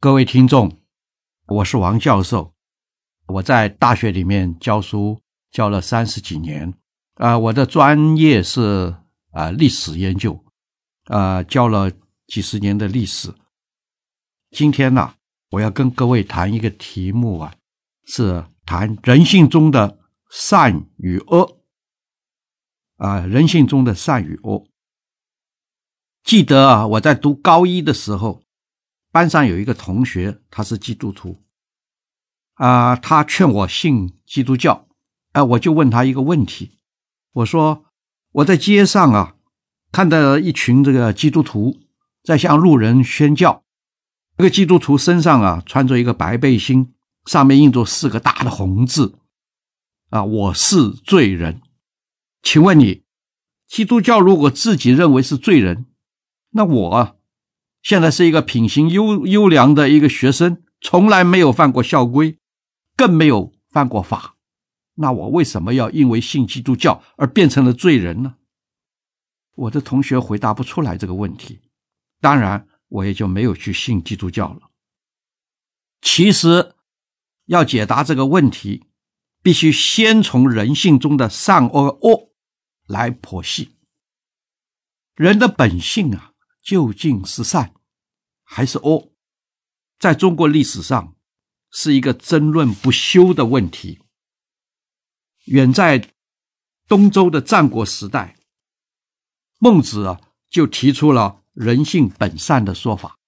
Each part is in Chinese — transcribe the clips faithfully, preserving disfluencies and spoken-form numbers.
各位听众，我是王教授，我在大学里面教书教了三十几年，呃、我的专业是、呃、历史研究，呃，教了几十年的历史。今天呢、啊，我要跟各位谈一个题目啊，是谈人性中的善与恶，啊、呃，人性中的善与恶。记得啊，我在读高一的时候，班上有一个同学，他是基督徒，啊、呃，他劝我信基督教，啊、呃，我就问他一个问题，我说我在街上啊，看到一群这个基督徒在向路人宣教，这个基督徒身上啊穿着一个白背心，上面印着四个大的红字，啊，我是罪人。请问你，基督教如果自己认为是罪人，那我啊，现在是一个品行优优良的一个学生，从来没有犯过校规，更没有犯过法，那我为什么要因为信基督教而变成了罪人呢？我的同学回答不出来这个问题，当然我也就没有去信基督教了。其实要解答这个问题，必须先从人性中的善恶恶来剖析。人的本性啊，究竟是善还是恶，在中国历史上是一个争论不休的问题。远在东周的战国时代，孟子啊就提出了人性本善的说法，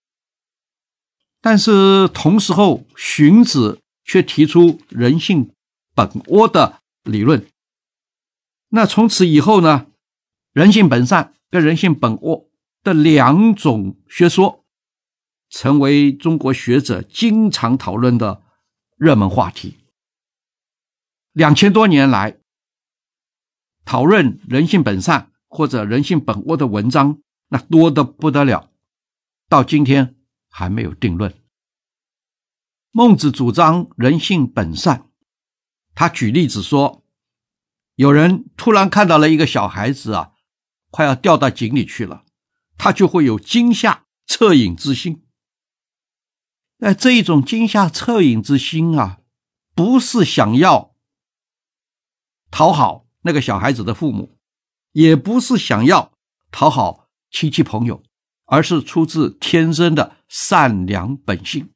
但是同时候荀子却提出人性本恶的理论。那从此以后呢，人性本善跟人性本恶的两种学说成为中国学者经常讨论的热门话题。两千多年来，讨论人性本善或者人性本恶的文章那多得不得了，到今天还没有定论。孟子主张人性本善，他举例子说，有人突然看到了一个小孩子啊，快要掉到井里去了，他就会有惊吓恻隐之心。那这一种惊吓恻隐之心啊，不是想要讨好那个小孩子的父母，也不是想要讨好亲戚朋友，而是出自天生的善良本性。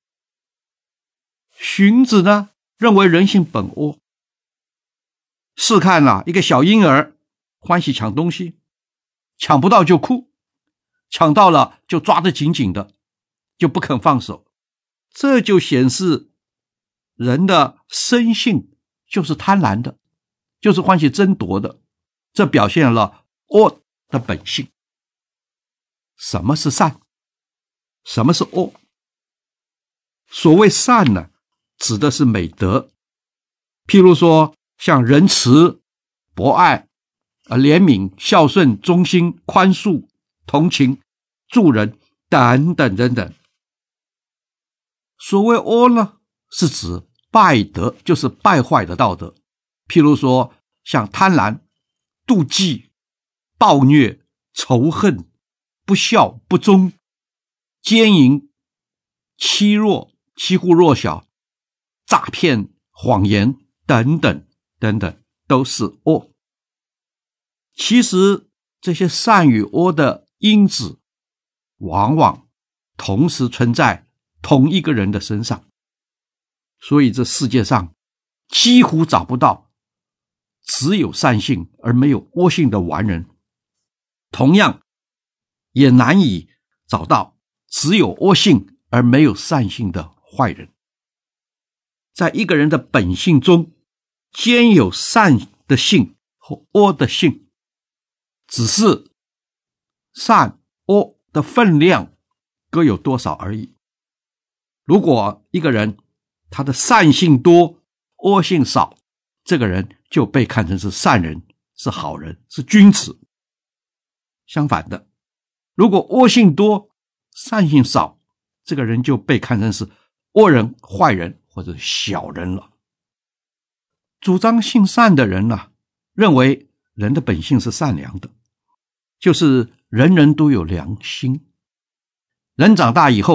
荀子呢，认为人性本恶。试看啊，一个小婴儿欢喜抢东西，抢不到就哭，抢到了就抓得紧紧的，就不肯放手，这就显示人的生性就是贪婪的，就是欢喜争夺的，这表现了恶的本性。什么是善？什么是恶？所谓善呢，指的是美德，譬如说像仁慈、博爱、怜悯、孝顺、忠心、宽恕、同情、助人等等等等。所谓恶呢，是指败德，就是败坏的道德，譬如说像贪婪、妒忌、暴虐、仇恨、不孝、不忠、奸淫、欺弱、欺负弱小、诈骗、谎言等等等等，都是恶。其实这些善与恶的因子往往同时存在同一个人的身上，所以这世界上几乎找不到只有善性而没有恶性的完人，同样也难以找到只有恶性而没有善性的坏人。在一个人的本性中，兼有善的性和恶的性，只是善恶的分量各有多少而已。如果一个人他的善性多，恶性少，这个人就被看成是善人，是好人，是君子。相反的，如果恶性多，善性少，这个人就被看成是恶人、坏人或者小人了。主张性善的人啊，认为人的本性是善良的，就是人人都有良心。人长大以后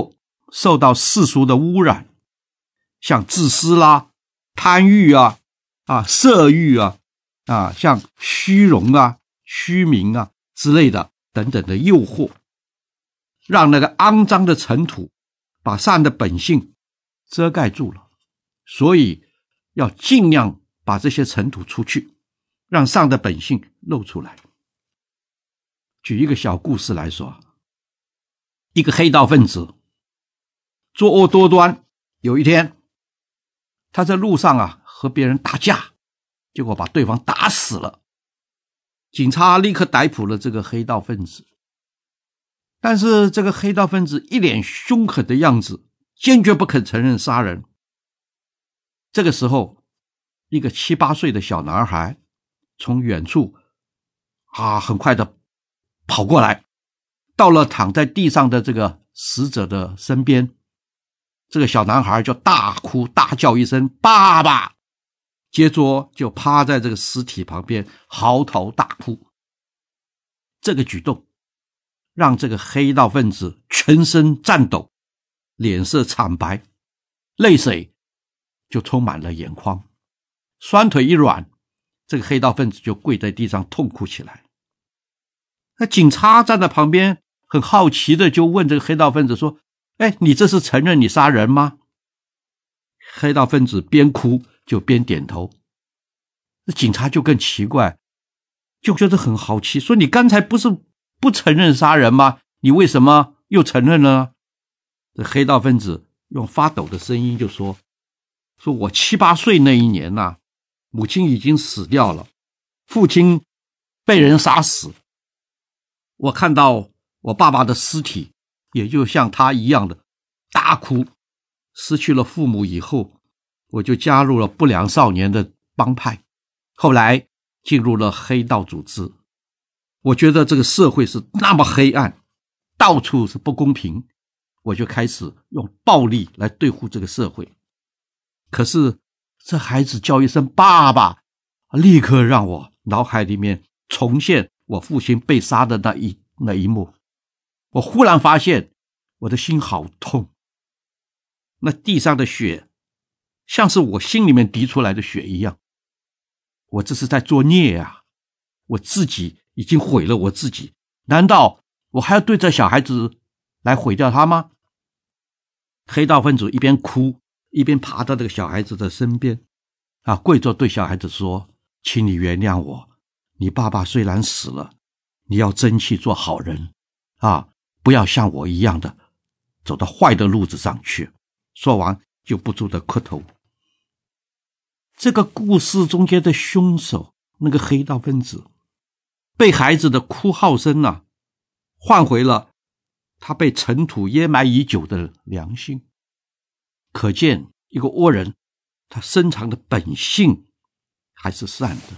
受到世俗的污染，像自私啦、贪欲啊、啊色欲啊、啊像虚荣啊、虚名啊之类的等等的诱惑，让那个肮脏的尘土把善的本性遮盖住了。所以要尽量把这些尘土出去，让善的本性露出来。举一个小故事来说，一个黑道分子作恶多端，有一天他在路上啊和别人打架，结果把对方打死了。警察立刻逮捕了这个黑道分子，但是这个黑道分子一脸凶狠的样子，坚决不肯承认杀人。这个时候，一个七八岁的小男孩从远处啊很快的跑过来，到了躺在地上的这个死者的身边，这个小男孩就大哭大叫一声爸爸，接着就趴在这个尸体旁边嚎啕大哭。这个举动让这个黑道分子全身颤抖，脸色惨白，泪水就充满了眼眶，双腿一软，这个黑道分子就跪在地上痛哭起来。那警察站在旁边很好奇的就问这个黑道分子说，哎，你这是承认你杀人吗？黑道分子边哭就边点头。那警察就更奇怪，就觉得很好奇，说你刚才不是不承认杀人吗？你为什么又承认了呢？这黑道分子用发抖的声音就说，说我七八岁那一年啊，母亲已经死掉了，父亲被人杀死，我看到我爸爸的尸体，也就像他一样的大哭。失去了父母以后，我就加入了不良少年的帮派，后来进入了黑道组织。我觉得这个社会是那么黑暗，到处是不公平，我就开始用暴力来对付这个社会。可是这孩子叫一声爸爸，立刻让我脑海里面重现我父亲被杀的那一那一幕。我忽然发现我的心好痛，那地上的血像是我心里面滴出来的血一样。我这是在作孽啊，我自己已经毁了我自己，难道我还要对这小孩子来毁掉他吗？黑道分子一边哭一边爬到这个小孩子的身边啊，跪着对小孩子说，请你原谅我，你爸爸虽然死了，你要争气做好人啊，不要像我一样的走到坏的路子上去。说完就不住的磕头。这个故事中间的凶手，那个黑道分子，被孩子的哭号声啊，换回了他被尘土掩埋已久的良心。可见一个恶人，他深藏的本性还是善的。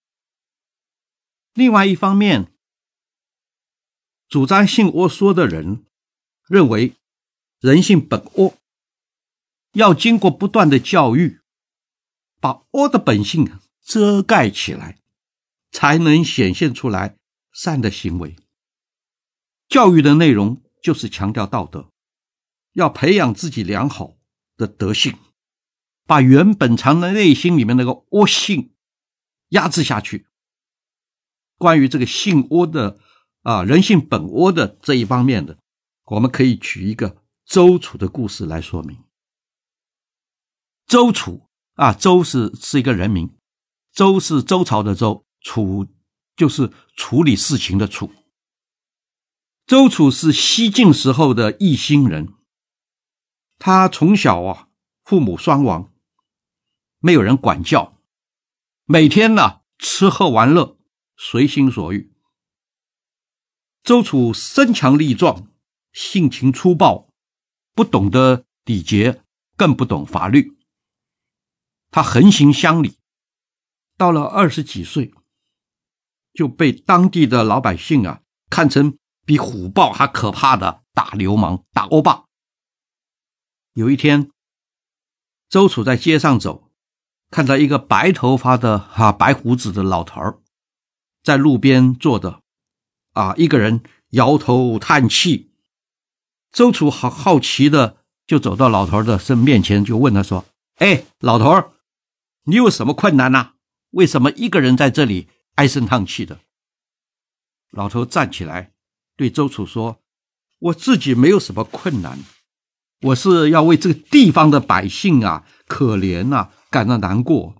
另外一方面，主张性恶说的人认为人性本恶，要经过不断的教育，把恶的本性遮盖起来，才能显现出来善的行为。教育的内容就是强调道德，要培养自己良好的德性，把原本藏在内心里面那个恶性压制下去。关于这个性恶的啊，人性本恶的这一方面的，我们可以举一个周楚的故事来说明。周楚啊，周是是一个人名，周是周朝的周，楚就是处理事情的处。周楚是西晋时候的异兴人，他从小啊父母双亡，没有人管教，每天呢、啊、吃喝玩乐，随心所欲。周楚身强力壮，性情粗暴，不懂得礼节，更不懂法律。他横行乡里，到了二十几岁，就被当地的老百姓啊看成比虎豹还可怕的大流氓、大欧巴。有一天，周楚在街上走，看到一个白头发的啊白胡子的老头儿在路边坐着啊，一个人摇头叹气。周楚好好奇的就走到老头的身面前，就问他说：哎，老头，你有什么困难啊？为什么一个人在这里唉声叹气的？老头站起来对周楚说：我自己没有什么困难，我是要为这个地方的百姓啊可怜啊感到难过。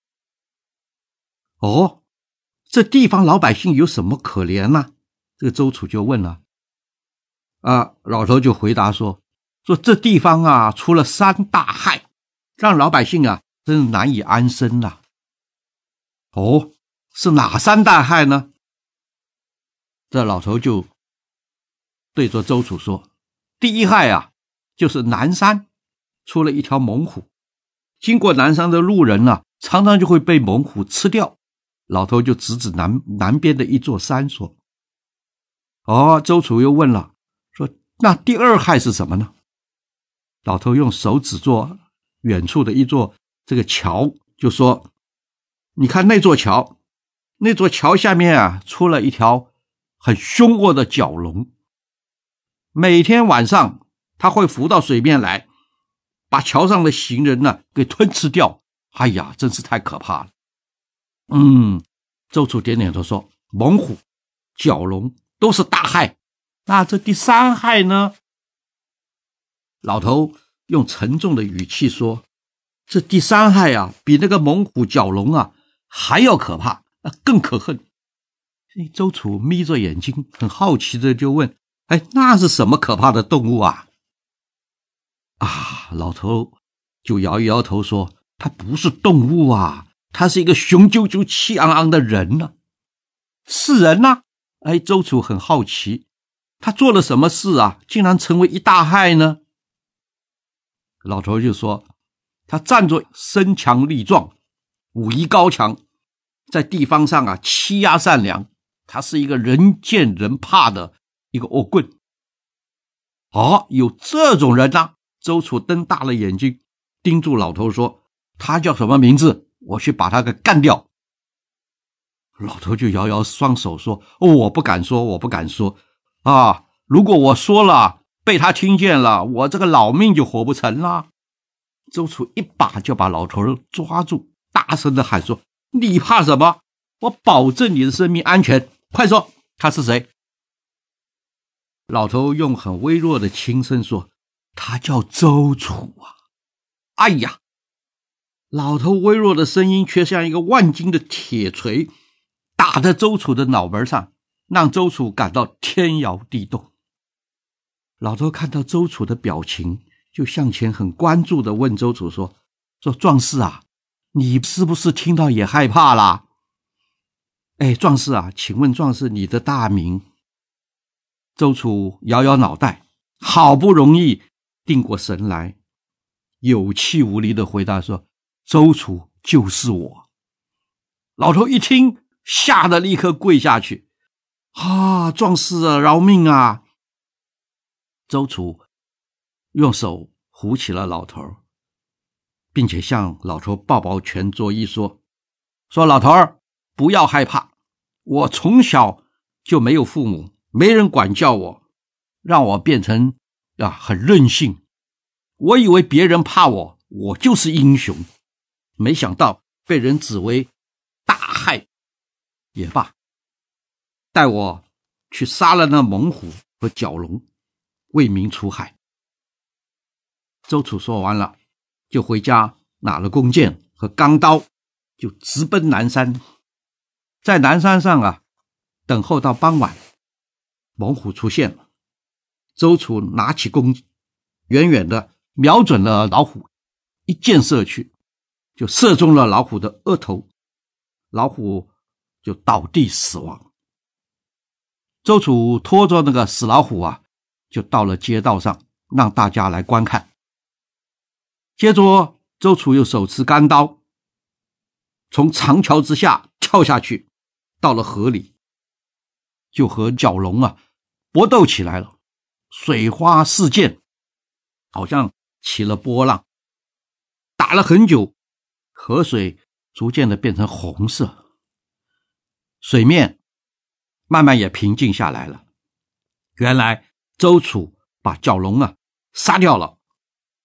哦，这地方老百姓有什么可怜啊？这个周楚就问了。啊，老头就回答说：说这地方啊出了三大害，让老百姓啊真是难以安身啊。哦，是哪三大害呢？这老头就对着周楚说：第一害啊，就是南山出了一条猛虎，经过南山的路人啊，常常就会被猛虎吃掉。老头就指指南南边的一座山说。哦，周楚又问了，说那第二害是什么呢？老头用手指着远处的一座这个桥，就说：你看那座桥，那座桥下面啊出了一条很凶恶的蛟龙，每天晚上它会浮到水面来，把桥上的行人呢给吞吃掉。哎呀，真是太可怕了。嗯，周楚点点头说：猛虎、蛟龙都是大害，那这第三害呢？老头用沉重的语气说：这第三害啊，比那个猛虎、蛟龙啊还要可怕，更可恨。周楚眯着眼睛，很好奇的就问：哎，那是什么可怕的动物啊？啊，老头就摇一摇头说：它不是动物啊，他是一个雄赳赳气昂昂的人呢、啊。是人啊？哎，周楚很好奇，他做了什么事啊，竟然成为一大害呢？老头就说：他站着身强力壮，武艺高强，在地方上啊欺压善良，他是一个人见人怕的一个恶棍。哦，有这种人啊？周楚瞪大了眼睛盯住老头说：他叫什么名字？我去把他给干掉。老头就摇摇双手说：哦，我不敢说，我不敢说啊！如果我说了，被他听见了，我这个老命就活不成了。周楚一把就把老头抓住，大声的喊说：你怕什么？我保证你的生命安全，快说他是谁？老头用很微弱的轻声说：他叫周楚啊！哎呀，老头微弱的声音却像一个万斤的铁锤打在周楚的脑门上，让周楚感到天摇地动。老头看到周楚的表情，就向前很关注的问周楚说：说壮士啊，你是不是听到也害怕啦？哎，壮士啊，请问壮士你的大名？周楚摇摇脑袋，好不容易定过神来，有气无力的回答说：周楚就是我。老头一听，吓得立刻跪下去：啊，壮士啊，饶命啊！周楚用手扶起了老头，并且向老头抱抱拳作揖说：说老头儿，不要害怕，我从小就没有父母，没人管教我，让我变成啊很任性。我以为别人怕我，我就是英雄，没想到被人指为大害。也罢，带我去杀了那猛虎和蛟龙，为民除害。周楚说完了，就回家拿了弓箭和钢刀，就直奔南山。在南山上啊，等候到傍晚，猛虎出现了。周楚拿起弓，远远的瞄准了老虎，一箭射去，就射中了老虎的额头，老虎就倒地死亡。周楚拖着那个死老虎啊，就到了街道上，让大家来观看。接着周楚又手持钢刀，从长桥之下跳下去，到了河里，就和蛟龙啊搏斗起来了。水花四溅，好像起了波浪，打了很久，河水逐渐的变成红色，水面慢慢也平静下来了。原来周楚把蛟龙啊杀掉了，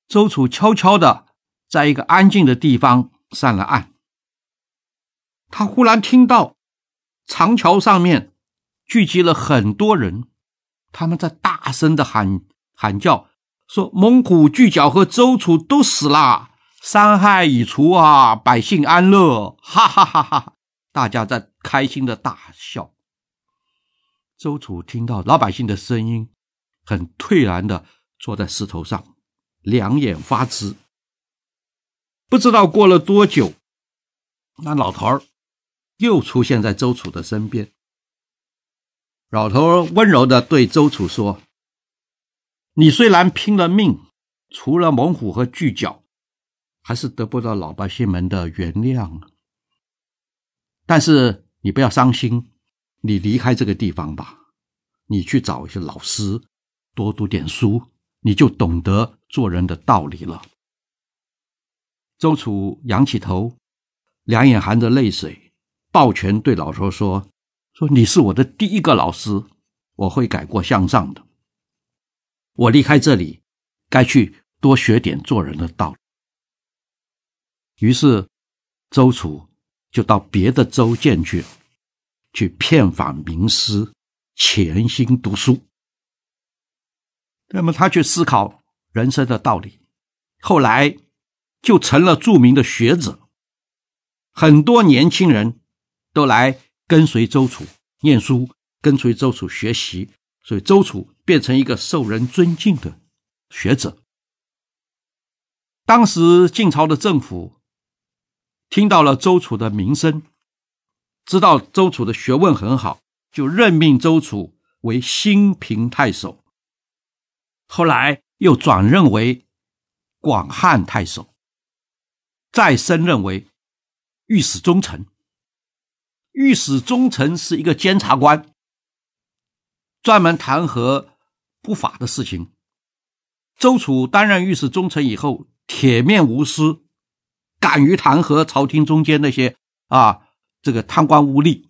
周楚悄悄的在一个安静的地方上了岸。他忽然听到长桥上面聚集了很多人，他们在大声的喊喊叫，说猛虎、巨角和周楚都死了，伤害已除啊，百姓安乐，哈哈哈哈！大家在开心的大笑。周楚听到老百姓的声音，很退然的坐在石头上，两眼发直。不知道过了多久，那老头儿又出现在周楚的身边。老头儿温柔地对周楚说，你虽然拼了命，除了猛虎和巨角，还是得不到老百姓们的原谅。但是你不要伤心，你离开这个地方吧，你去找一些老师，多读点书，你就懂得做人的道理了。周楚仰起头，两眼含着泪水，抱拳对老头说，说你是我的第一个老师，我会改过向上的。我离开这里，该去多学点做人的道理。于是周楚就到别的州见去，去遍访名师，潜心读书。那么他去思考人生的道理，后来就成了著名的学者。很多年轻人都来跟随周楚念书，跟随周楚学习，所以周楚变成一个受人尊敬的学者。当时晋朝的政府听到了周楚的名声，知道周楚的学问很好，就任命周楚为兴平太守，后来又转任为广汉太守，再升任为御史中丞。御史中丞是一个监察官，专门弹劾不法的事情。周楚担任御史中丞以后，铁面无私，敢于弹劾朝廷中间那些啊这个贪官污吏。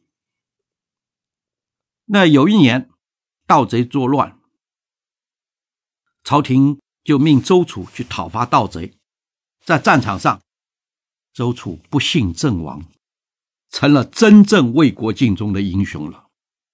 那有一年盗贼作乱，朝廷就命周楚去讨伐盗贼。在战场上，周楚不幸阵亡，成了真正为国尽忠的英雄了。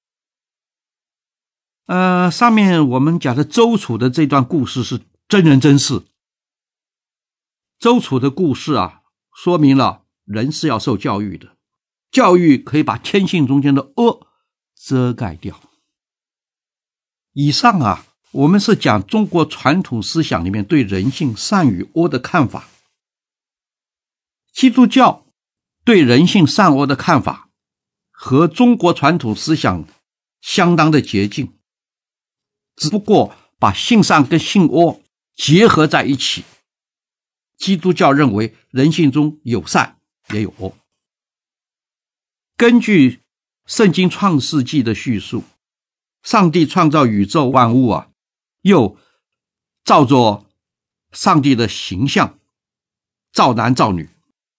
呃，上面我们讲的周楚的这段故事是真人真事。周楚的故事啊，说明了人是要受教育的，教育可以把天性中间的恶遮盖掉。以上啊，我们是讲中国传统思想里面对人性善与恶的看法。基督教对人性善恶的看法和中国传统思想相当的接近，只不过把性善跟性恶结合在一起。基督教认为人性中有善也有恶。根据圣经创世纪的叙述，上帝创造宇宙万物啊，又照着上帝的形象造男造女。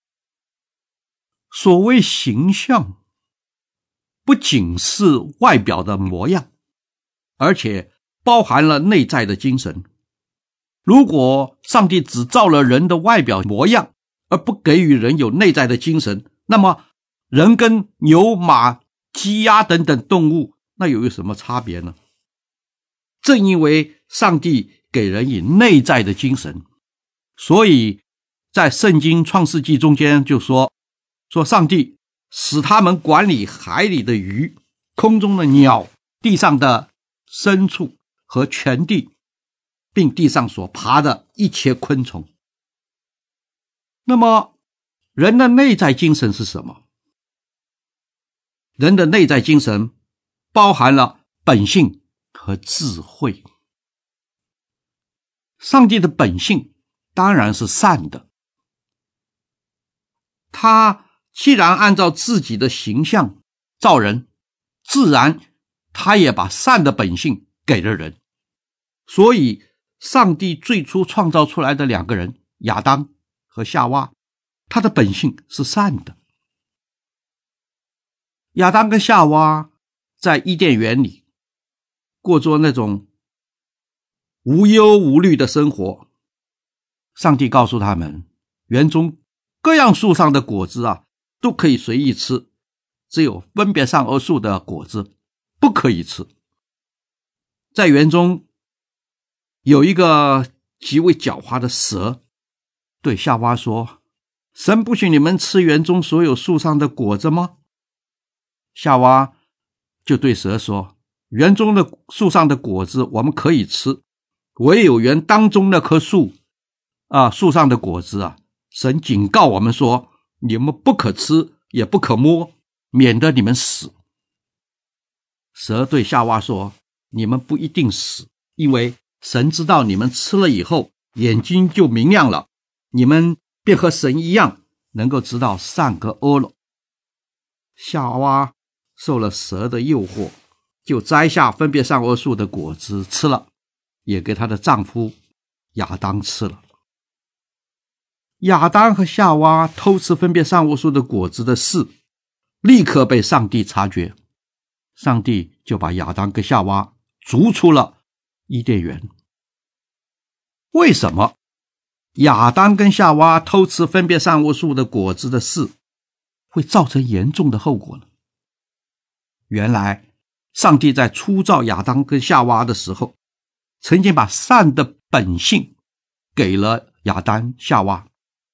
所谓形象，不仅是外表的模样，而且包含了内在的精神。如果上帝只造了人的外表模样，而不给予人有内在的精神，那么人跟牛、马、鸡、鸭等等动物，那有什么差别呢？正因为上帝给人以内在的精神，所以在圣经创世纪中间就说说上帝使他们管理海里的鱼、空中的鸟、地上的牲畜和全地，并地上所爬的一切昆虫。那么人的内在精神是什么？人的内在精神包含了本性和智慧。上帝的本性当然是善的，他既然按照自己的形象造人，自然他也把善的本性给了人。所以上帝最初创造出来的两个人，亚当和夏娃，他的本性是善的。亚当跟夏娃在伊甸园里过着那种无忧无虑的生活， 上帝告诉他们，园中各样树上的果子啊，都可以随意吃，只有分别善恶树的果子不可以吃。在园中有一个极为狡猾的蛇，对夏娃说，神不许你们吃园中所有树上的果子吗？夏娃就对蛇说，园中的树上的果子我们可以吃，唯有园当中那棵树啊，树上的果子啊，神警告我们说，你们不可吃，也不可摸，免得你们死。蛇对夏娃说，你们不一定死，因为神知道你们吃了以后眼睛就明亮了，你们便和神一样能够知道善和恶了。夏娃受了蛇的诱惑，就摘下分别善恶树的果子吃了，也给她的丈夫亚当吃了。亚当和夏娃偷吃分别善恶树的果子的事立刻被上帝察觉，上帝就把亚当跟夏娃逐出了伊甸园。为什么亚当跟夏娃偷吃分别善恶树的果子的事会造成严重的后果呢？原来上帝在初造亚当跟夏娃的时候，曾经把善的本性给了亚当夏娃。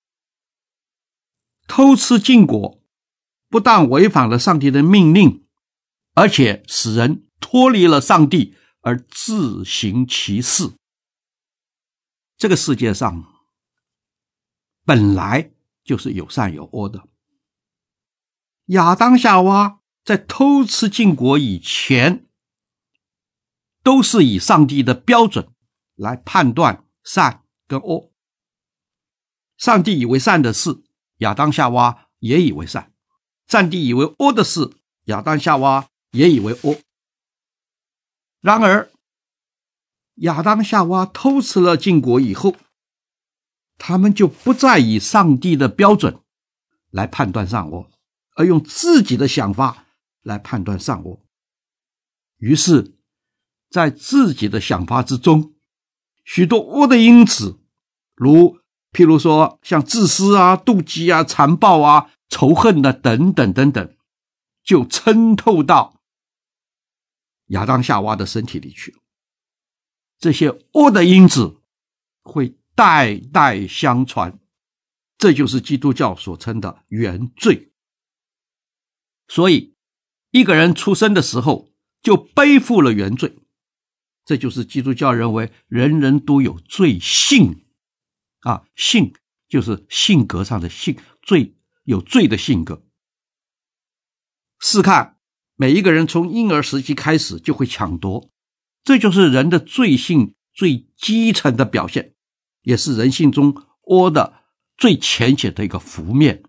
偷吃禁果不但违反了上帝的命令，而且使人脱离了上帝而自行其事。这个世界上本来就是有善有恶的。亚当夏娃在偷吃禁果以前，都是以上帝的标准来判断善跟恶。上帝以为善的事，亚当夏娃也以为善；上帝以为恶的事，亚当夏娃也以为恶。然而亚当夏娃偷吃了禁果以后，他们就不再以上帝的标准来判断善恶，而用自己的想法来判断善恶。于是在自己的想法之中，许多恶的因子，如譬如说像自私啊、妒忌啊、残暴啊、仇恨啊等等等等，就渗透到亚当夏娃的身体里去了。这些恶的因子会代代相传，这就是基督教所称的原罪。所以一个人出生的时候就背负了原罪，这就是基督教认为人人都有罪性啊，性就是性格上的性，罪有罪的性格。试看，每一个人从婴儿时期开始就会抢夺，这就是人的罪性最基层的表现，也是人性中恶的最浅显的一个浮面。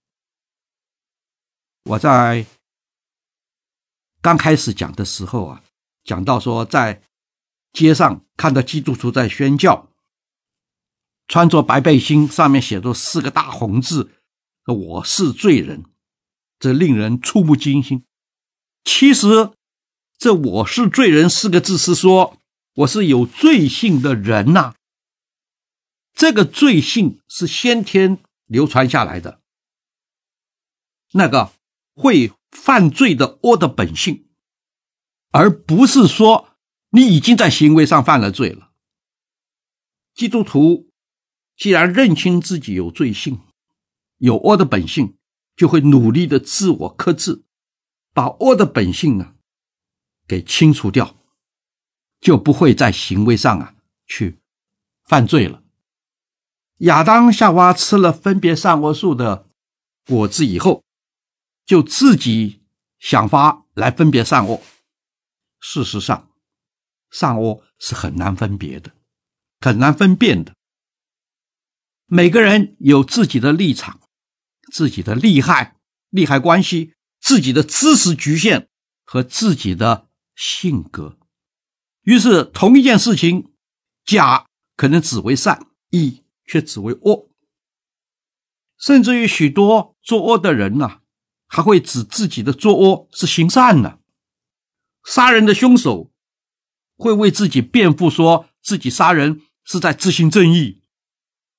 我在刚开始讲的时候啊，讲到说在街上看到基督徒在宣教，穿着白背心，上面写着四个大红字，我是罪人，这令人触目惊心。其实这我是罪人四个字是说我是有罪性的人呐、啊，这个罪性是先天流传下来的，那个会犯罪的恶的本性，而不是说你已经在行为上犯了罪了。基督徒既然认清自己有罪性，有恶的本性，就会努力的自我克制，把恶的本性呢给清除掉，就不会在行为上啊去犯罪了。亚当夏娃吃了分别善恶树的果子以后，就自己想法来分别善恶。事实上善恶是很难分别的，很难分辨的。每个人有自己的立场，自己的利害利害关系，自己的知识局限和自己的性格。于是同一件事情，甲可能只为善，乙却只为恶。甚至于许多作恶的人啊，还会指自己的作恶是行善的。杀人的凶手会为自己辩护，说自己杀人是在执行正义。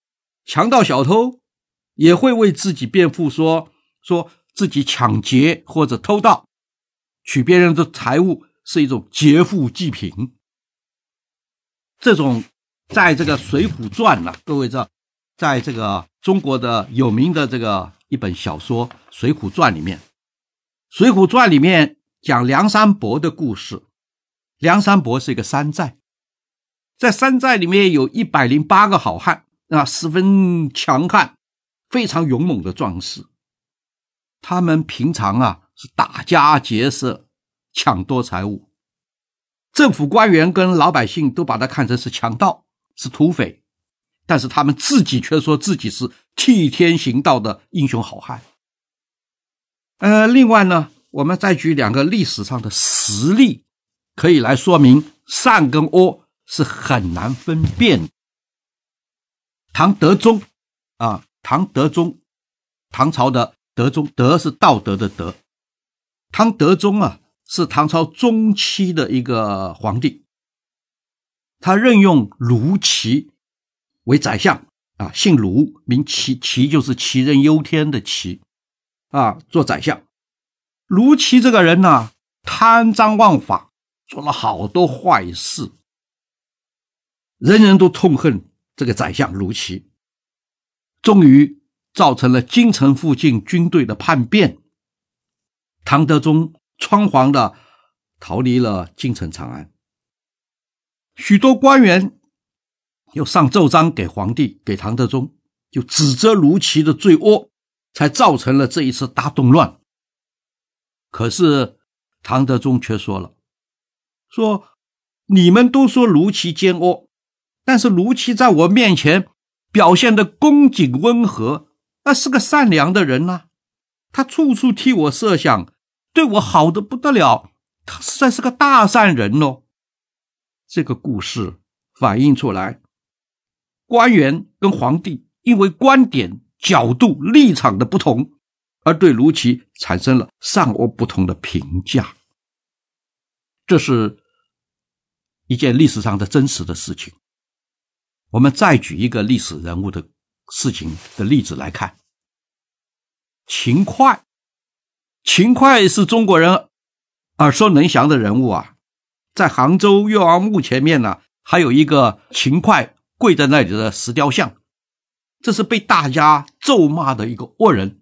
强盗小偷也会为自己辩护说，说自己抢劫或者偷盗，取别人的财物是一种劫富济贫。这种在这个《水浒传》呢，各位知道，在这个中国的有名的这个一本小说《水浒传》里面，《水浒传》里面讲梁山伯的故事。梁山伯是一个山寨，在山寨里面有一百零八个好汉啊，十分强悍，非常勇猛的壮士。他们平常啊是打家劫舍，抢夺财物，政府官员跟老百姓都把他看成是强盗，是土匪，但是他们自己却说自己是替天行道的英雄好汉。呃，另外呢，我们再举两个历史上的实例，可以来说明善跟恶是很难分辨。唐德宗啊，唐德宗，唐朝的德宗，德是道德的德。唐德宗啊，是唐朝中期的一个皇帝，他任用卢杞为宰相啊，姓卢，名杞，杞就是杞人忧天的杞啊，做宰相。卢杞这个人呢、啊，贪赃枉法，做了好多坏事，人人都痛恨这个宰相卢杞，终于造成了京城附近军队的叛变。唐德宗仓皇的逃离了京城长安，许多官员又上奏章给皇帝，给唐德宗，就指责卢杞的罪恶，才造成了这一次大动乱。可是唐德宗却说了，说你们都说卢杞奸恶，但是卢杞在我面前表现得恭谨温和，那是个善良的人啊，他处处替我设想，对我好得不得了，他实在是个大善人哦。这个故事反映出来，官员跟皇帝因为观点、角度、立场的不同，而对卢杞产生了善恶不同的评价。这是一件历史上的真实的事情。我们再举一个历史人物的事情的例子来看。秦桧，秦桧是中国人耳熟能详的人物啊，在杭州岳王墓前面呢，还有一个秦桧跪在那里的石雕像，这是被大家咒骂的一个恶人。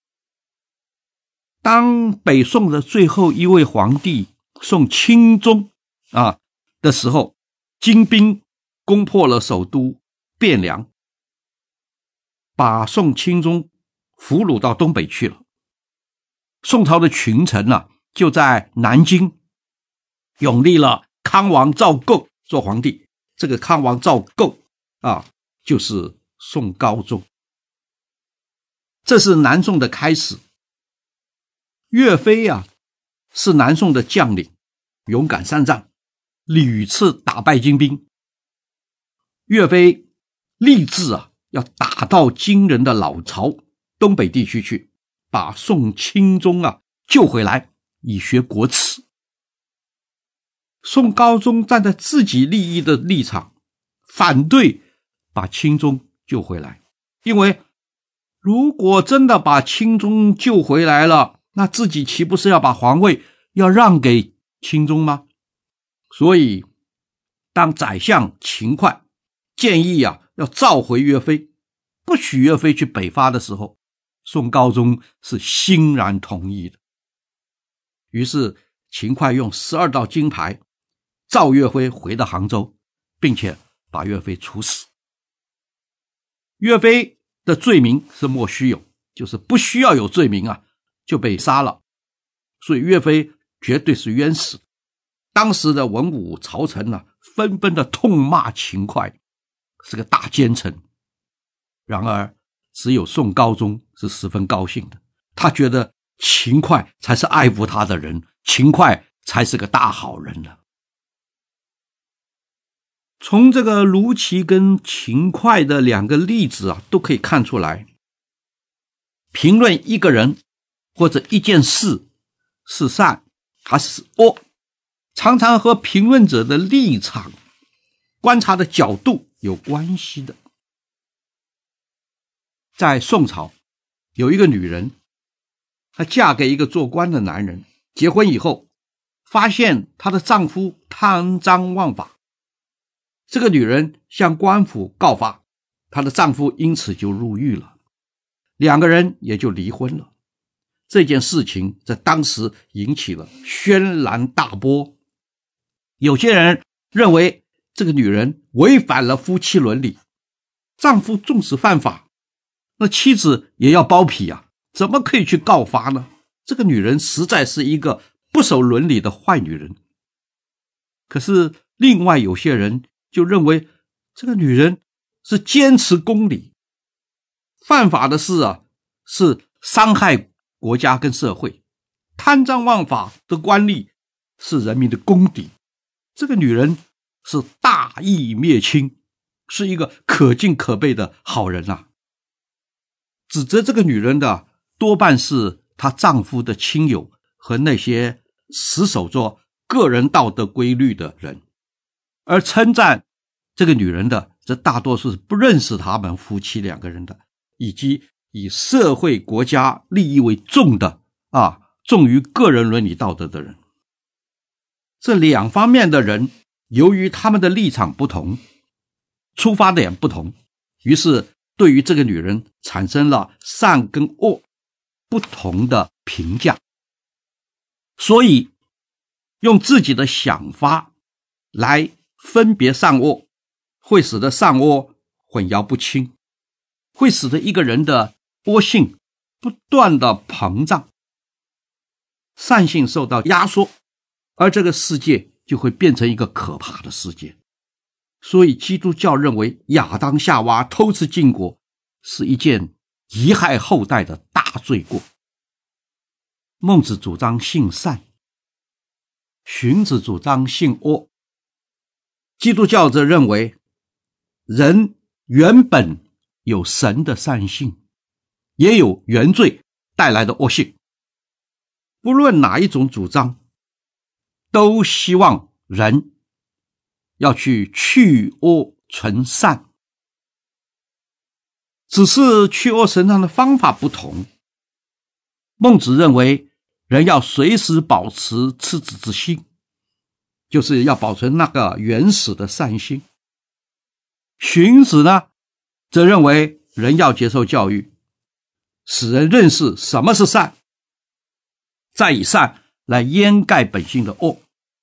当北宋的最后一位皇帝宋钦宗啊的时候，金兵攻破了首都汴梁，把宋钦宗俘虏到东北去了。宋朝的群臣啊，就在南京拥立了康王赵构做皇帝。这个康王赵构啊，就是宋高宗。这是南宋的开始。岳飞啊，是南宋的将领，勇敢善战，屡次打败金兵。岳飞立志啊，要打到金人的老巢东北地区去，把宋钦宗啊救回来，以学国耻。宋高宗站在自己利益的立场，反对把钦宗救回来，因为如果真的把钦宗救回来了，那自己岂不是要把皇位要让给钦宗吗？所以当宰相秦桧建议啊要召回岳飞，不许岳飞去北伐的时候，宋高宗是欣然同意的。于是秦桧用十二道金牌召岳飞回到杭州，并且把岳飞处死。岳飞的罪名是莫须有，就是不需要有罪名啊，就被杀了。所以岳飞绝对是冤死。当时的文武朝臣啊，纷纷的痛骂秦桧是个大奸臣。然而只有宋高宗是十分高兴的，他觉得秦桧才是爱护他的人，秦桧才是个大好人了。从这个卢杞跟秦桧的两个例子啊，都可以看出来，评论一个人或者一件事是善还是恶，常常和评论者的立场、观察的角度有关系的。 在宋朝有一个女人，她嫁给一个做官的男人，结婚以后发现她的丈夫贪赃枉法，这个女人向官府告发，她的丈夫因此就入狱了，两个人也就离婚了。这件事情在当时引起了轩然大波，有些人认为这个女人违反了夫妻伦理，丈夫纵使犯法，那妻子也要包庇啊，怎么可以去告发呢？这个女人实在是一个不守伦理的坏女人。可是另外有些人就认为这个女人是坚持公理，犯法的事啊是伤害国家跟社会，贪赃枉法的官吏是人民的公敌，这个女人是大义灭亲，是一个可敬可悲的好人啊。指责这个女人的多半是她丈夫的亲友和那些死守着个人道德规律的人，而称赞这个女人的则大多数是不认识他们夫妻两个人的，以及以社会国家利益为重的啊，重于个人伦理道德的人。这两方面的人由于他们的立场不同，出发点不同，于是对于这个女人产生了善跟恶不同的评价，所以用自己的想法来分别善恶，会使得善恶混淆不清，会使得一个人的恶性不断的膨胀，善性受到压缩，而这个世界就会变成一个可怕的世界。所以基督教认为亚当夏娃偷吃禁果是一件贻害后代的大罪过。孟子主张性善，荀子主张性恶，基督教则认为人原本有神的善性，也有原罪带来的恶性。不论哪一种主张，都希望人要去去恶存善，只是去恶存善的方法不同。孟子认为人要随时保持赤子之心，就是要保存那个原始的善心。荀子呢，则认为人要接受教育，使人认识什么是善，再以善来掩盖本性的恶。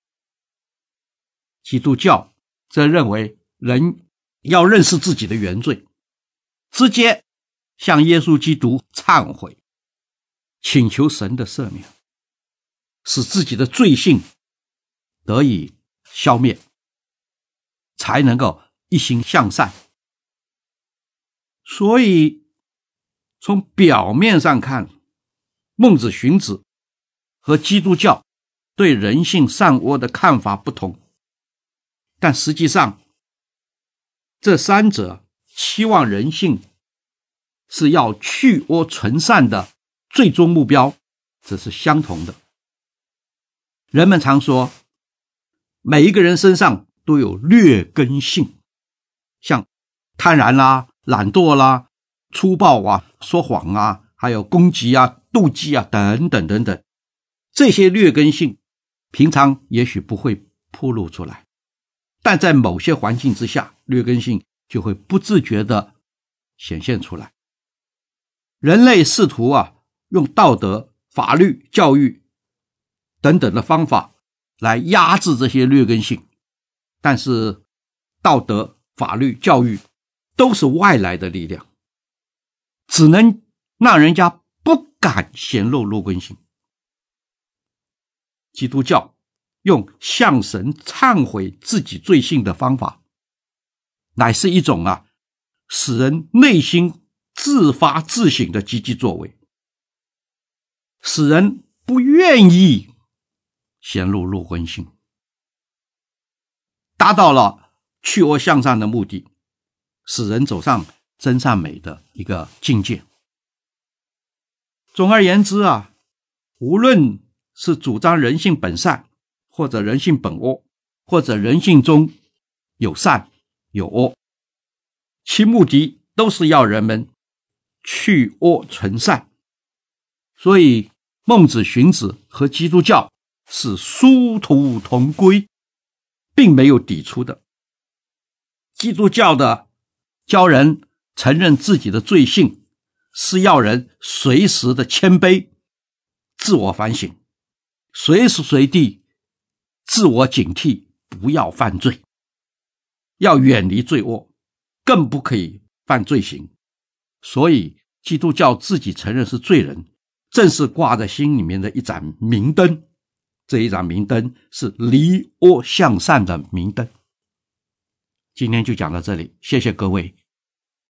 基督教则认为人要认识自己的原罪，直接向耶稣基督忏悔，请求神的赦免，使自己的罪性得以消灭，才能够一心向善。所以从表面上看，孟子、荀子和基督教对人性善恶的看法不同，但实际上这三者期望人性是要去恶存善的最终目标，这是相同的。人们常说每一个人身上都有劣根性，像贪婪啦、懒惰啦、粗暴啊、说谎啊，还有攻击啊、妒忌啊等等等等。这些劣根性平常也许不会暴露出来，但在某些环境之下，劣根性就会不自觉地显现出来。人类试图啊用道德、法律、教育等等的方法来压制这些劣根性，但是道德、法律、教育都是外来的力量，只能让人家不敢显露劣根性。基督教用向神忏悔自己罪性的方法，乃是一种啊使人内心自发自省的积极作为，使人不愿意显露劣根性，达到了去恶向善的目的，使人走上真善美的一个境界。总而言之啊，无论是主张人性本善，或者人性本恶，或者人性中有善有恶，其目的都是要人们去恶存善。所以孟子、荀子和基督教是殊途同归，并没有抵触的。基督教的教人承认自己的罪性，是要人随时的谦卑，自我反省，随时随地自我警惕，不要犯罪，要远离罪恶，更不可以犯罪行。所以基督教自己承认是罪人，正是挂在心里面的一盏明灯，这一盏明灯是离恶向善的明灯。今天就讲到这里，谢谢各位。